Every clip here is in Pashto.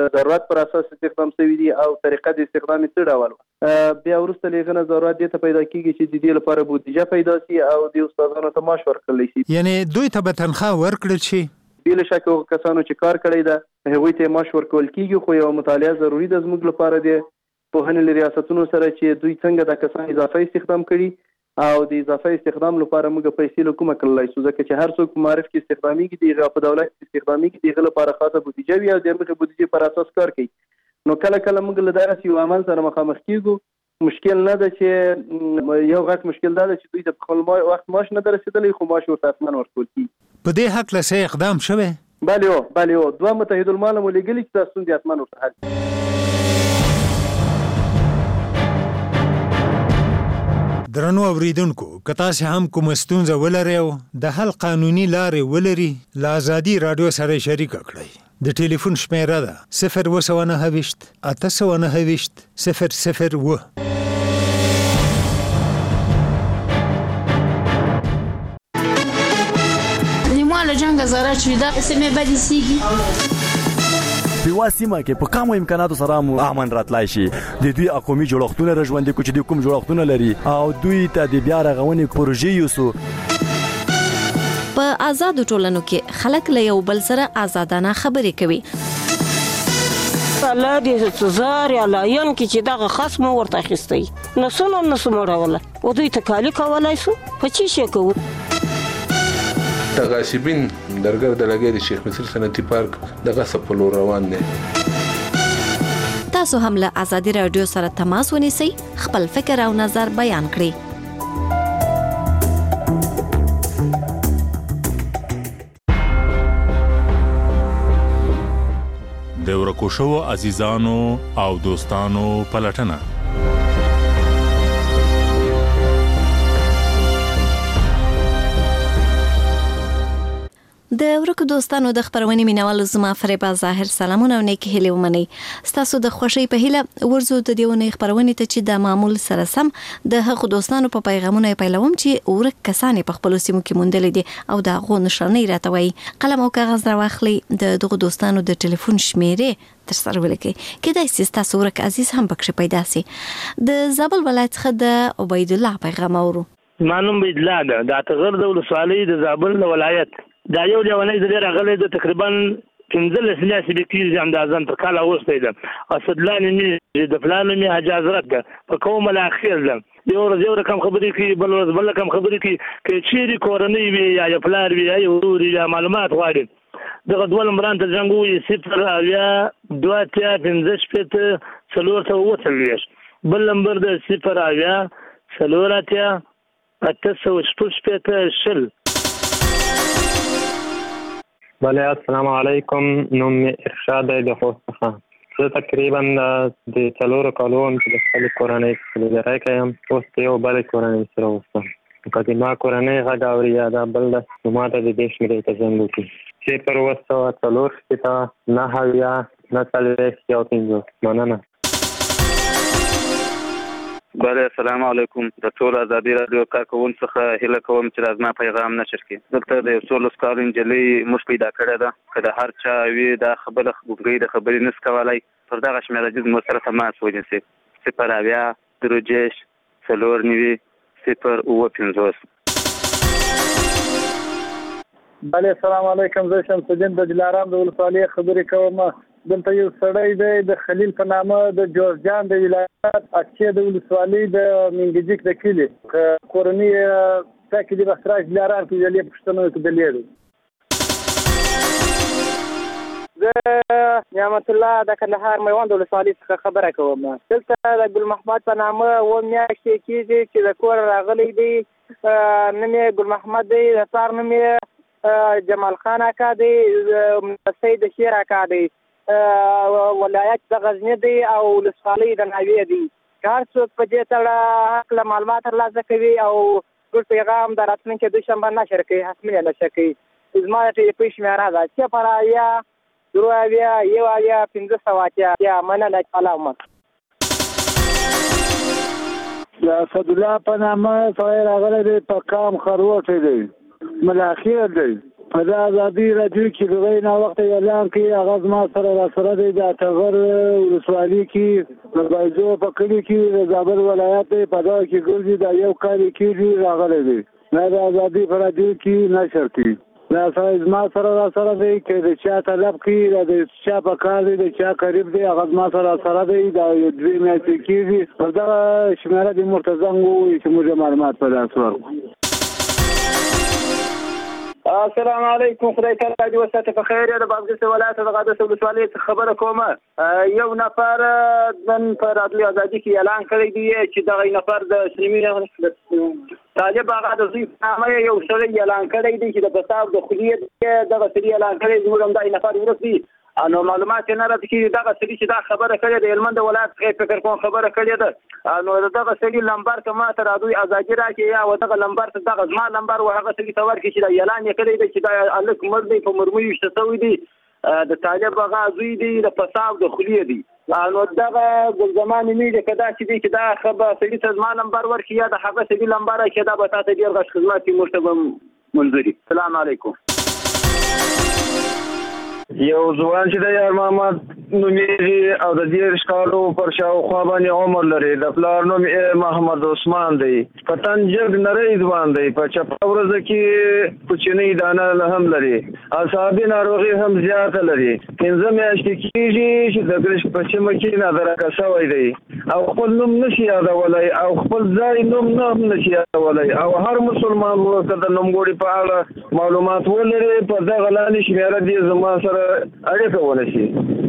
ضرورت پر اساس استخدام شوي دي او طریقه د استخدام څه ډول بیا وروسته لیږنه ضرورت دې ته پیدا کیږي چې د دې لپاره بودیجه پیدا شي او د استادانو ته معاش ورکړل شي. یعنی دوی ته به تنخواه ورکړل شي؟ بلا شک هغه کسانو چې کار کړی ده هغوی ته معاش ورکول کیږي، خو یو مطالعه ضروري ده زموږ لپاره د پوهنې له ریاستونو سره چې دوی څنګه دا کسان اضافه استخدام کړي او د اضافه استخدام لپاره موږ پیسې له کومه کړلای شو، ځکه چې هر څوک په معرف کې استخدامي کې دی په دولت استخدامي کې دی لپاره خاصه بودیجه وي او د هغه بودیجې پر اساس کار کوي. نو کله کله موږ له دغه یو عمل سره مخامخ کیږو. مشکل نه ده چې یو غټ مشکل ده چې دوی د خپل وخت معاش نه درسیدلی خو معاش ورته حتما ورکول کیږي. په دې حق له څه اقدام شوی؟ بله دوه متحد المال مو لګلي چې تاسو دې حتما ورته حل. درنو اوریدونکو، که تاسو هم کوم ستونزه ولرئ او د حل قانوني لارې ولري، له ازادي رادیو سره شریک کړئ. د ټلیفون شمیره ده 029 829 002. لیموالو جنګ زاره چې دا سمې بدې سیږي په واسمه کې په کومو امکاناتو سره مو امن راتلای شي. د دوی اقومي جوړښتونه رژوندې کو چې د کوم جوړښتونه لري او دوی ته د بیا رغونې پروژې یوسو. په آزادو ټولنو کې خلک له یو بل سره آزادانه خبرې کوي. الله دې زار یا لاین کې چې دغه خصم ورته اخیستی نسو مړوله او دوی تکالی کولای شو په چی شي کوو. تغاصبین درګر د لګي د شیخ مصر صنعتي پارک دغه سپلو روان دي. تاسو هم له آزادي رادیو سره تماس ونیسئ، خپل فکر او نظر بیان کړئ. د ورکو شوو عزیزانو او دوستانو پلټنه. د ورکو دوستانو د خبرونې مینوالو زما فریبا ظاهر سلامونه او نیک هیله ومني. ستاسو د خوشی په هیله ورزو د دیونه خبرونې ته چې د معمول سره سم د هغو دوستانو په پیغامونه پیلوم چې ورک کسانې په خپل سیمو کې مونډل دي او د غو نشانې راتوي. قلم او کاغذ راوخلي، د دغو دوستانو د ټلیفون شمیرې تر سره ولیکئ. کېدای شي ستاسو ورک عزیز هم پکې پیدا شي. د زابل ولایت څخه د عبید الله پیغام اورو. مانوم عبید الله د اتغر د ولسوالۍ د زابل ولایت دا یو ډول نه راغلی د تقریبا 15 سناسي بکتيري اندازان تر کاله وسته ده. اسدلان می د فلان می حاج حضرت ده په کوم الاخیر ده یو رقم خبرې کی بل رقم خبرې کی چې چیرې کورنۍ وي یا فلار وي یا ورور یا معلومات غواړي دغه ډول مران ته څنګه 0 یا 2 بل نمبر د 0 بله السلام علیکم. نوم می ارشاد د خوست څخه. زه تقریبا د 4 کالو چې د خپل کورنۍ سره لرای کوم اوس یو بل کورنۍ سره وستم کله ما کورنۍ غږ اوري یا دا بل ماته د دیش مې ته څنګه کی چې پر وسو 4 سپیتا نه هاویا نه تلوي یو تینځو مننه. بله السلام علیکم. د ټول ازادي رادیو کارکون څخه هیله کوم چې لازمه پیغام نشر کړي. دلته د یو څو لسکالو انجلۍ موږ پیدا کړی ده که د هر چا وي دا خبره خبرګۍ د خبرې نس کولی پر دغه شمېره جز مو سره تماس ونیسي 0 بله السلام علیکم. زه شمس الدین د دلارام د ولسوالۍ خبرې کوم. دلته یو سړی دی د خلیل په نامه د جورجان د ولایت اچې د ولسوالۍ د منګجیک د کلي کورنۍ تاکي د بخراج دلارام کې د پښتنو کې د لیدو. زه نعمت الله د کندهار میوند ولسوالۍ څخه خبره کوم. دلته د ګل محمد په نامه و میاشتې کېږي چې د کور راغلی دی. نوم یې ګل محمد دی، د پلار نوم یې جمال خان اکا دی، سید شیر اکا دی. ولایت د غزنی دی او ولسوالۍ د ناوې دی. هر څوک په دې تړه هکله معلومات ترلاسه کوي او ټول پیغام د راتلونکي دوشنبه نشر کوي، حتمي نشر کوي. زما د ټلیفون شمېره ده 0 یا مننه. سلام. د اسدالله په نامه سړی راغلی دی په کام خروټی دی ملاخیر دی په دا ازادي راډیو کې د غیر وخت اعلان کې هغه زما سره راسره دی د ټغر ولسوالي کې د بایزو په کلي کې د زابل ولایت په دا کې ګرځي دا یو کال کې راغلی دی دا د ازادي راډیو کې نشر کی دا زما سره راسره دی چې د چا طلب کې د چا په کار دی د چا قریب دی هغه زما سره راسره دی دا 2 میاشتې کېږي په دا شمیره د مرتضی وایي چې موږ معلومات په لاس ورکړو. السلام علیکم خدای تعالی دې وساته په خیر د بازګر ولایت د غاده ولسوالۍ خبره کومه یو نفر نن پر رادیو ازادي کې اعلان کړی دی چې دغه نفر د اسلامي طالب هغه د ضیف نامه یو سړی اعلان کړی دی چې د پساب د خلیت دغه سړي اعلان کړی دی موږ هم دا نفر ورسي نو معلومات نه راځي چې دغه سړي چې دا خبره کړې د هلمند ولایت فکر کوم خبره کړې ده نو دغه سړي لمبر کما ته رادیو ازادي راکې یا دغه لمبر ته دغه ځما لمبر و هغه سړي تور کې چې دا اعلان یې کړی دی چې دا الک مرد په مرموي شتوي دي د طالب هغه زوی دی د پساب د خلیه دی نو دغه ګل زمان میډیا کدا چې دا خبره سړي ته ځما لمبر ورکې یا د هغه سړي لمبر کې دا به تاسو ډیر غش خدمات مرتبه منځري. السلام علیکم. یو ځوان چې د یار محمد نومیږي او د دې ښکارو پر شاوخوا باندې عمر لري د پلار نوم محمد عثمان دی په تن جرګ نری ځوان دی په چپه ورځ کې کوچنی دانه هم لري اعصابي ناروغي هم زیاته لري 15 میاشتې کېږي چې د ګرش په چمه کې نادرکه شوی دی او خپل نوم نشي یادولای او خپل ځای نوم نه نشي یادولای او هر مسلمان ورته د نومګوړي په اړه معلومات ولري په دغه لاندې شمیره دي زما سره اړیکه ونشي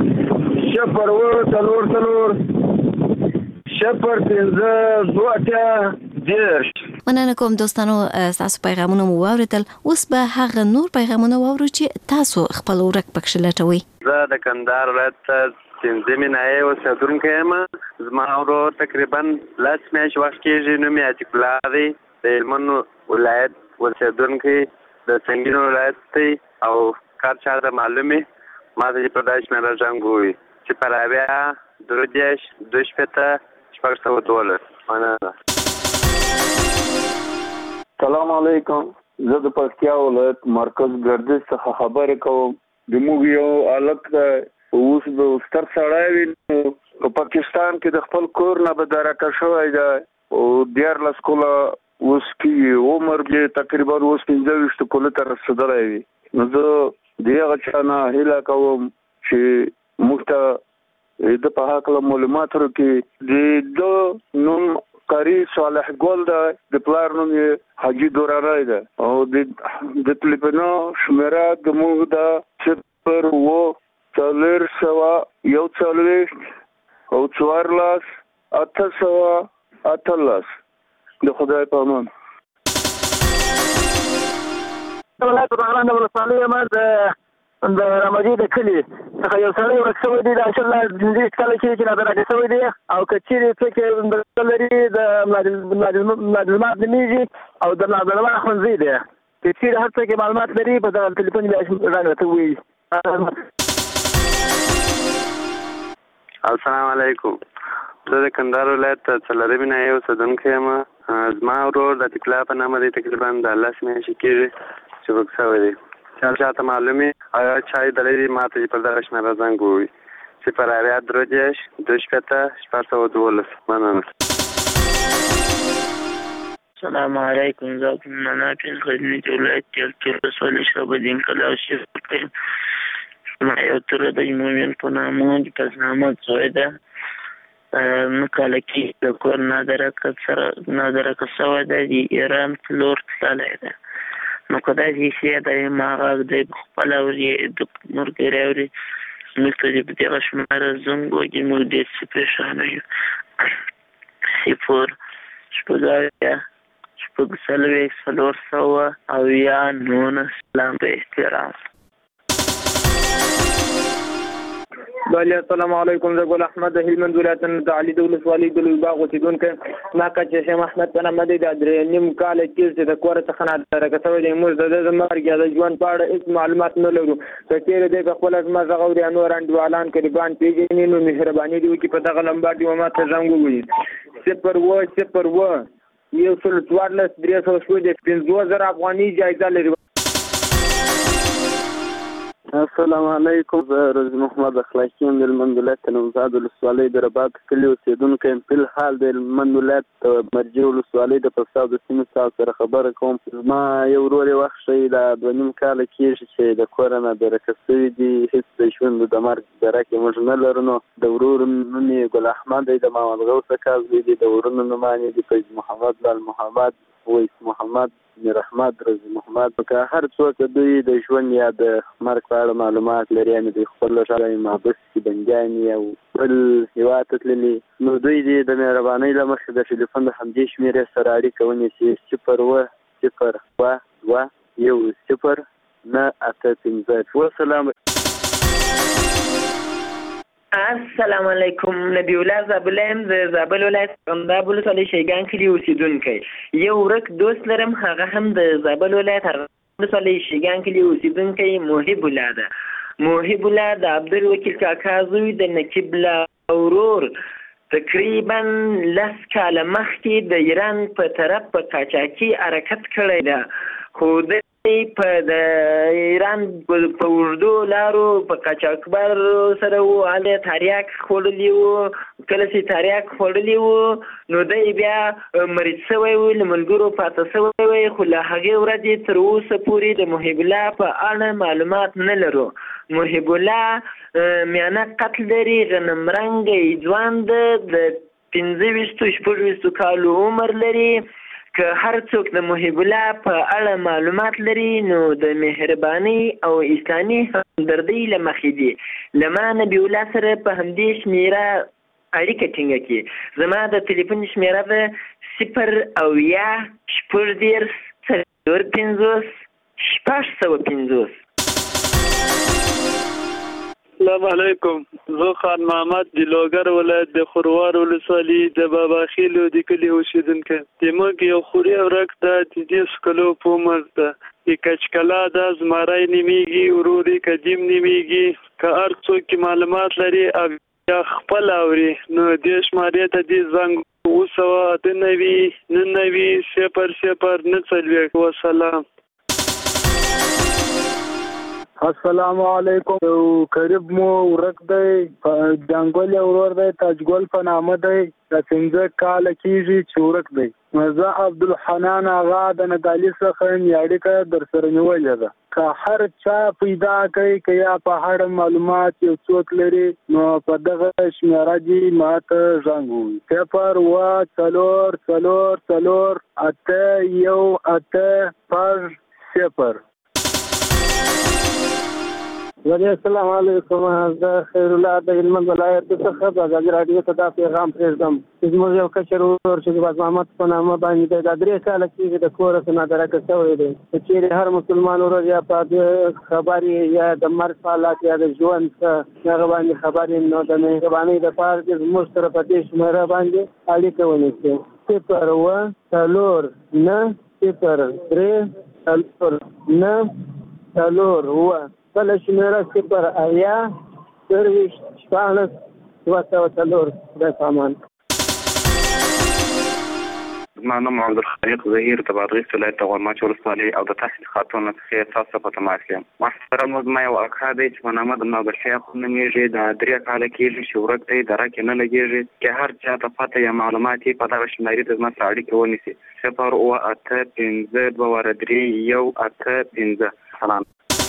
0 مننه کوم دوستانو تاسو پیغامونه مو واوریدل اوس به هغه نور پیغامونه واورو چې تاسو خپل ورک پکښ لټوي. زه د کندهار ولایت تنظیم نه اوسېدونکی یم زما ورور تقریبا 10 میاشتې وخت کېږي نوم یې عتیق الله دی د هلمند ولایت اوسېدونکی د سنګین ولایت دی او کار چاته معلومي ما ته په داش مې راځم ګوي چې پراویا درودیش دوش پته شپږ 12 مننه. سلام علیکم زه د پکتیا ولایت مرکز ګردش څخه خبرې کوم د موږ یو الک اوس د ستر سړی وي په پاکستان کې د خپل کور نه به درکه شوی دی او 14 کاله اوس کې عمر یې تقریبا اوس 15 کاله ته رسېدلی وي نو زه د هغه چا نه هیله کوم چې موږ ته د په هکله معلومات ورکړي د نوم قاری صالح ګل د پلار نوم یې حاجي دورانی ده او د تلیفون شمیره د موږ د 0 او 14 818 د خدای په امان. ولایت بهران د ولسوالۍ د رمجي د کلي څخه یو سړی ورک شوی دی د انشاءالله 15 کاله کې چې نادرکه شوی دی او که چیرې څوک لري د ملازمات نومیږي او د نادرمه ښوونځی دی که چیرې هر څوک معلومات لري په دغه تلیفون رانه ورته ووایي. السلام علیکم زه د کندهار ولایت څلورمې ناحیې اوسېدونکی یم زما ورور د عتیق الله په نامه دی تقریبا د 10 میاشتې کېږي چې ورک شوی دی چاته معلومي آیا چای دلري ماته پر دغه شمیره زنګ ووي چې پر اویا درودیش دوش پته شپږ 12 مننه. السلام علیکم زه مناپین خدمت ولایت کې رسول شعبدین کلا شفقه ما یو تر د مومن په نامه د پسنامه زوی ده مکاله کې د کور نادرکه سوی ده د ایران فلور تللی ده نو کدای شي د ما غږ د خپل اوري د مرګري اوري ملته د دغه شماره زنګو د موږ د سپیشانه یو 0 شپږایا شپږ 400 او یا نون سلام په احترام. بله السلام علیکم زه ګل احمد د هلمند ولایت د علي د ولسوالۍ د لویباغ اوسېدونکی ناکه چې شیخ احمد په نامه دی د 3 کاله کېږي د کور څخه نادرکه شوی دی موږ د مرګ یا د ژوند په اړه هېڅ معلومات نه لرو که چېرې دی په خپله زما غږ اوري یا نور انډیوالان قریبان پېژني نو مهرباني دې وکړي په دغه لمبر دې ما ته زنګ ووهي 0 114 350 افغانۍ جایزه لري. السلام علیکم. زه رضی محمد اخلاقی یم د هلمند ولایت تلمزاد ولسوالۍ د رباط کلي اوسېدونکی یم. فلحال د هلمند ولایت مرجع ولسوالۍ د پلساو د سیمې څخه سره خبره کوم. زما یو ورور یې وخت ښیي دا 2.5 کاله کېږي چې د کوره نه بېرکه شوي دي. هېڅ د ژوند د مرګ درک یې موږ نه لرو. نو د ورور نوم یې ګل احمد دی، د محمد غوث اکا زوی دی. د ورونو نومان یې دي فیض محمد، لال محمد، ویس محمد، میر احمد، رضی محمد. که هر څوک دوی د ژوند یا د مرګ په اړه معلومات لري، یعنې دوی خپل ژبه محبس کې بندیان او بل هېواد ته تللي، نو دوی دې د مهربانۍ له مخې د ټلیفون د همدې شمېرې سره اړیکه ونیسي 020210985. والسلام. السلام علیکم. نبی الله زابلیم د زابل ولایت قنداب ولسوالۍ شیګان کلي اوسېدونکی. یو ورک دوست لرم، هغه هم د زابل ولایت ولسوالۍ شیګان کلي اوسېدونکی محب الله ده. محب الله د عبدالوکیل کاکا زوی د نقیب الله ورور تقریبا 10 کاله مخکې د ایران په طرف په قاچاقي حرکت کړی ده، خو په د ایران په اوږدو لارو په قاچاقبر سره وو، هلته تریاک خوړلي وو. کله چې تریاک خوړلي وو نو دی بیا مریض شوی و، له ملګرو پاته شوی وی، خو له هغې ورځې تر اوسه پورې د محب الله په اړه معلومات نه لرو. محب الله میانه قد لري، غنم رنګی ځوان ده، د 25-26 کالو عمر لري. که هر څوک د محب الله په اړه معلومات لري نو د مهرباني او اسلامي همدردۍ له مخې دي له ما نبي الله سره په همدې شمېره اړیکه ټینګه کړي. زما د تلیفون شمېره ده 080-450-650. السلام علیکم. زه خان محمد د لوګر ولایت د خروار ولسوالۍ د بابا خیلو د کلي اوسېدونکی. زموږ یو خوري ورک ده، د 10 کلو په عمر ده. د کچکلا ده، زمری نومیږي، ورور یې قدیم نومیږي. که هر څوک معلومات لري او یا خپل اوري نو دې شمارې ته دې زنګ 299-00-040. وسلام. السلام علیکم. یو قریب مو ورک دی، جنګل یې ورور دی، تاجګل په نامه دی، د 15 کاله کېږي چې ورک دی. زه عبدالحنان آغا د نګالي څخه یم، اړیکه در سره نیولې ده. که هر چا پیدا کوي که یا په اړه معلومات یو څوک لري نو په دغه شمېره دې ما ته زنګ ووهي 0-4-4-4-8-1-8-0. السلام علیکم. زه خیر الله د هلمند ولایت څخه د ازادي راډیو ته دا پیغام پرېږدم. زموږ یو کشر ورور چې د باز محمد په نامه باندې دی، دا 3 کاله کېږي د کوره څخه نادرکه شوی دی. که چېرې هر مسلمان ورور یا په خبرې یا د مرګ په حالات یا د ژوند څه هغه باندې خبرې نو د مهربانۍ دپاره چې زموږ سره په دې شمېره باندې اړیکه ونیسي 0-1-0-3-4-9-4. بله شمېره 0-80-20-14-204. خدای پامان. زما نوم عبدالخالق ظهیر د بادغیس ولایت د غورماچ ولسوالۍ او د تحصیل خاتون څخه تاسو په تماس یم. محترم زما یو اکا دی چې په نامه د نابلشي اخو نومیږي، د 3 کاله کېږي چې ورک دی، درک یې نه لګېږي. که هر چا ته پته یا معلومات یې په دغه شمېرې ته زما سره اړیکې ونیسي 0-8-5-2-3-1-8-5. سلام.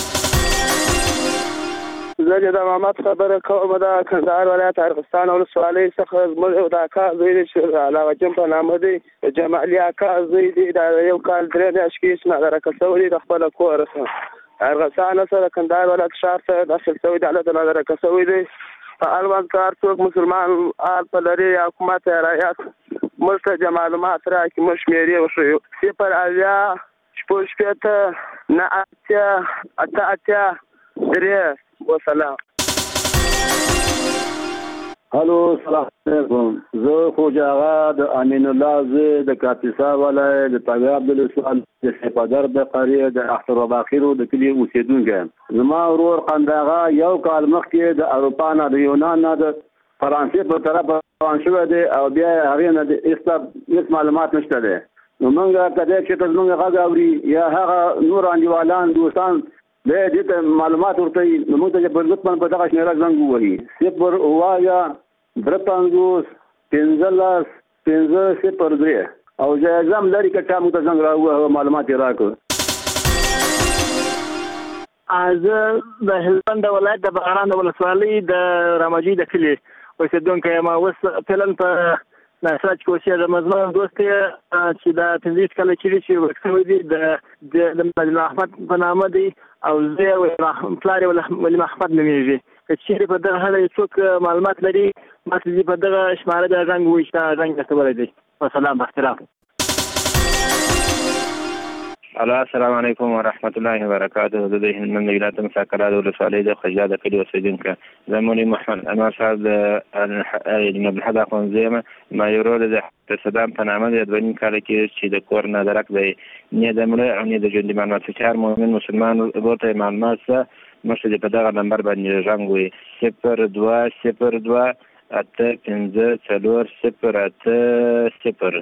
زه د محمد خبره کوم د کندهار ولایت ارغستان ولسوالۍ څخه. زموږ یو د اکا زوی دی چې علاوه جان په نامه دی، جمالي اکا زوی دی، د 1 کال 3 میاشتې کې نادرکه شوی دی، د خپله کوره څخه ارغستان سره کندهار ولایت ښار ته داخل شوی دی، هلته نادرکه شوی دی. په اړوند که هر څوک مسلمان حال په لري یا حکومت یا رعیت موږ ته معلومات راکړي، موږ شمېرې وښیو 0-80-9-8-8-3. وسلام. الو سلام علیکم. زه خوجا آغا د امین الله زوی د کاپیسا ولایت د طبیعت ولسوالۍ د سپادر د قریه د اختر باخیرو د کلي اوسېدونکی. زما ورور قنداغا 1 کال مخکې د اروپا نه د یونان نه د فرانسې په طرف روان شوی دی او بیا هغې نه د هېڅ معلومات نشته دی. نو موږ که دی چې ته زموږ غږ اوري یا هغه نور انډیوالان دوستان دې ته معلومات ورته موږ ته په ضرورت باندې په دغه شمیره زنګ ووهي 0 او جایزه هم لري که چا موږ ته زنګ راووهه معلومات یې راکړه. زه د هلمند ولایت د بغران د ولسوالۍ د رامجي د کلي اوسېدونکی یم. اوس فعلا په ناسراج کې اوسېږم. زما دوست چې دا 15 کاله کېږي چې ورک شوی دی د مجنون احمد په نامه دی او زه پلار یې ولي محمد نومېږي. که چېرې په دغه اړه څوک معلومات لري ما ته په دغه شماره بیا زنګ ووایي چې دا زنګ رسولی دی. والسلام باحترام. السلام علیکم ورحمت الله وبرکاته. د هلمند ولایت مساکرات ولسوالۍ د خجا د کلي اوسېدونکی زمونږ محمد انور صاحب د عبدالحد اخوندزی یم. ما یو ورور د صدام په نامه دی 2 کاله کې چې د کور نه درک دی نه د مړه او نه د ژوندي معلومات چې هر مؤمن مسلمان ورته معلومات څه مخکې په دغه نمبر باندې زنګ وي 0202854080.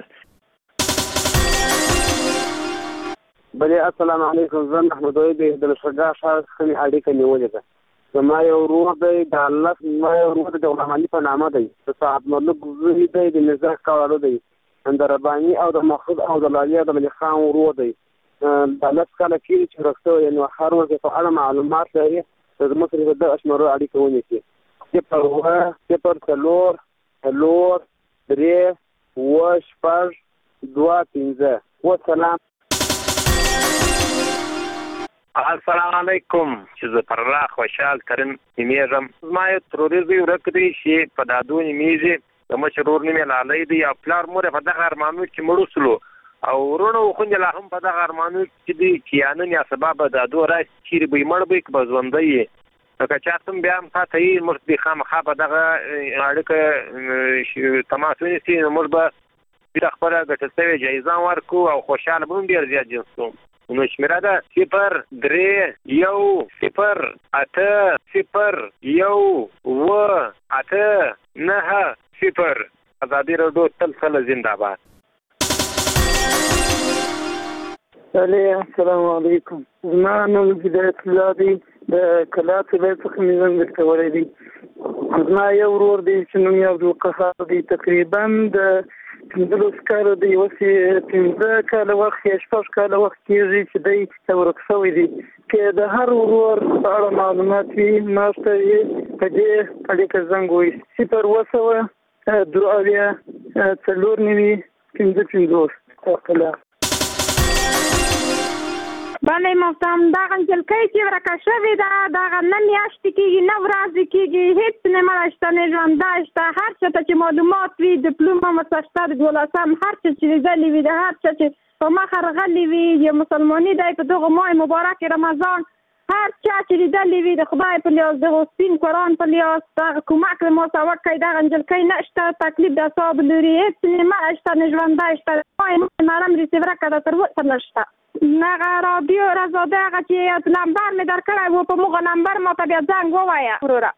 بلې السلام علیکم. زه محمد وحید د لشګا ښار څخه اړیکه نیولې ده. زما یو ورور دی د الله زما یو ورور د غلام علي په نامه دی. د صاحب ملک زوی دی د نزاک کولو دی. د رباني او د مخصوص او د لالي د ملک خان ورور دی. د لس کاله کېږي چې رخصو یعنې هر ورځ په اړه معلومات لري. زما سره د اشمارو اړیکه ونیسي 0 والسلام. السلام علیکم. چې زه فرخ خوشحال کریم نومېږم. زما یو تروري زوی ورک دی چې په دادو نومېږي. د مشر ورور نوم یې لالی دی او پلار مور یې په دغه ارمانو کې مړ شولو او وروڼه او خویندې لا هم په دغه ارمانو کې دي چې یا نن یا سبا به دادو راشي چیرې به یې مړ به یې که به ژوندی یې. که چا څوم بیا هم پاته یي موږ دې خامخا په دغه اړیکه تماس ونیسي نو موږ به بیا خپله ګټل شوې جایزه ورکړو او خوشحاله به هم ډېر زیات جنس کوو. نو شمیره ده 031801890. ازادي راډیو تل سره زنده باد. السلام علیکم. زما نوم هدایت الله دی. د کلات ولایت څخه مې زنګ درکولی دی. زما یو ورور دی چې نوم یې عبدالقهار دی. تقریبا د 15 کاله دی. اوس یې 15 کاله وخت یا 6 کاله وخت کېږي چې دی ورک شوی دی. که د هر ورور په اړه معلومات وي ما ته یې په دې اړیکه زنګ ووایي 0 بله محترم. دغه نجلۍ چې ورکه شوې ده دغه نه میاشتې کېږي نه ورځې کېږي هېڅ نه مړه شته نه ژوندی شته. هر چا ته چې معلومات وي ډیپلوم هم ورته شته د 12 هر څه چې لیدلي وي د هر چا چې په مخه راغلي وي یا مسلماني دی په دغه ماه مبارک رمضان هر چا چې لیدلي وي د خدای په لیاس د سپین قرآن په لیاس دغه کومک له ما ته وکړئ. دغه نجلۍ نه شته تکلیف د اعصابو لري هېڅ نه مړه شته نه ژوندی شته. مرم ریسیورکه ده تر اوسه نه شته. هغه راډیو رضاده هغه چې نمبر مې درکړی و په موږه نمبر ما ته بیا زنګ ووایه وروره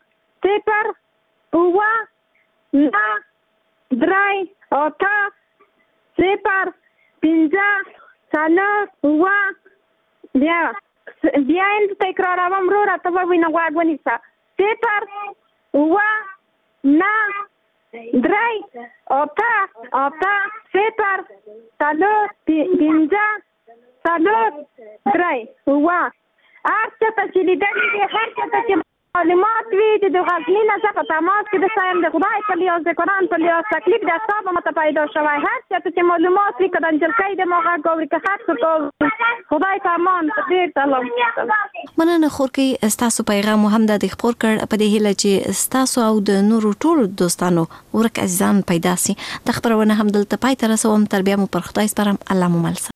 0 بیا یې تکراروم وروره ته ووایي نه غوږ ونیسه 0 هر چا ته چې لیدلي وي هر چا ته چې معلومات وي چې د غزني نه زه په تماس کې د سایم د خدای په لیاس د قرآن په لیاس تکلیف د اعصابو ماته پیدا شوی هر چا ته چې معلومات وي که د نجلۍ د ما غږ اوري که هر څه خدای په امان ډېر سلام. مننه خورکۍ. ستاسو پیغام هم د خپور کړ په دې هیله چې ستاسو او د نورو ټولو دوستانو ورک عزیزان پیدا سي. د خبرونه هم دلته پای ته رسوم. تر بیا مو پر خدای سپارم. الله مو مل.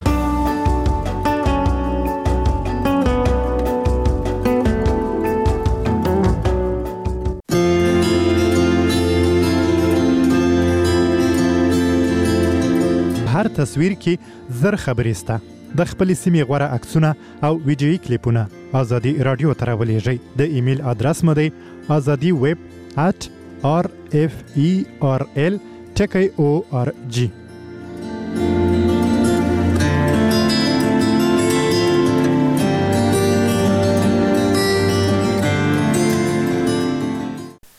هر تصویر کې زر خبرې سته. د خپلې سیمې غوره عکسونه او ویډیویي کلیپونه ازادي رادیو ته راولېږئ. د ایمیل ادرس مو دی azadiweb@rferl.org.